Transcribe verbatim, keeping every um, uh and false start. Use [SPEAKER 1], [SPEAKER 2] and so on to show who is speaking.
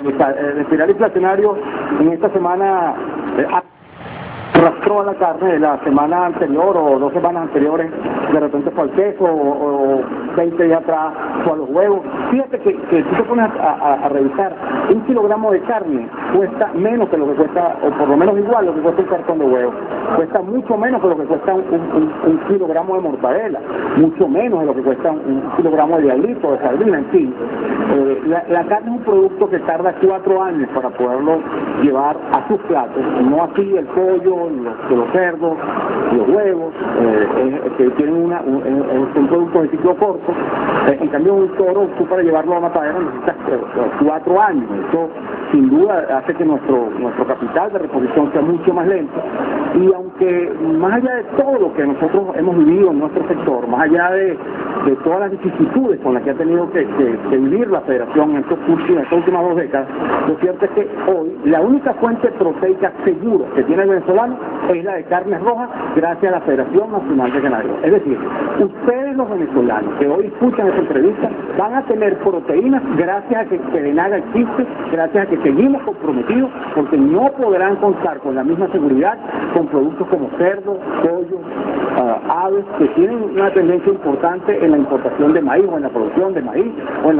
[SPEAKER 1] El espiral inflacionario en esta semana eh, arrastró a la carne de la semana anterior o dos semanas anteriores, de repente fue al queso o, o veinte días atrás fue a los huevos. Fíjate que, que si te pones a, a, a revisar, un kilogramo de carne cuesta menos que lo que cuesta, o por lo menos igual lo que cuesta un cartón de huevos. Cuesta mucho menos que lo que cuesta un, un, un kilogramo de mortadela, mucho menos de lo que cuesta un, un kilogramo de diablito, de sardina, en fin. Eh, la, la carne es un producto que tarda cuatro años para poderlo llevar a sus platos, no así el pollo, los, los cerdos, los huevos, eh, eh, que tienen una, un, eh, son productos de ciclo corto. Eh, en cambio un toro, tú para llevarlo a matadero necesitas eh, cuatro años. Eso sin duda hace que nuestro, nuestro capital de reposición sea mucho más lento. Y aunque más allá de todo lo que nosotros hemos vivido en nuestro sector, más allá de, de todas las vicisitudes con las que ha tenido que, que, que vivir la federación en, estos últimos, en estas últimas dos décadas, lo cierto es que hoy la única fuente proteica segura que tiene el venezolano es la de carnes rojas, gracias a la Federación Nacional de Ganadería. Es decir, ustedes los venezolanos que hoy escuchan esta entrevista van a tener proteínas gracias a que Sedenaga existe, gracias a que seguimos comprometidos, porque no podrán contar con la misma seguridad con productos como cerdo, pollo, uh, aves, que tienen una tendencia importante en la importación de maíz o en la producción de maíz o en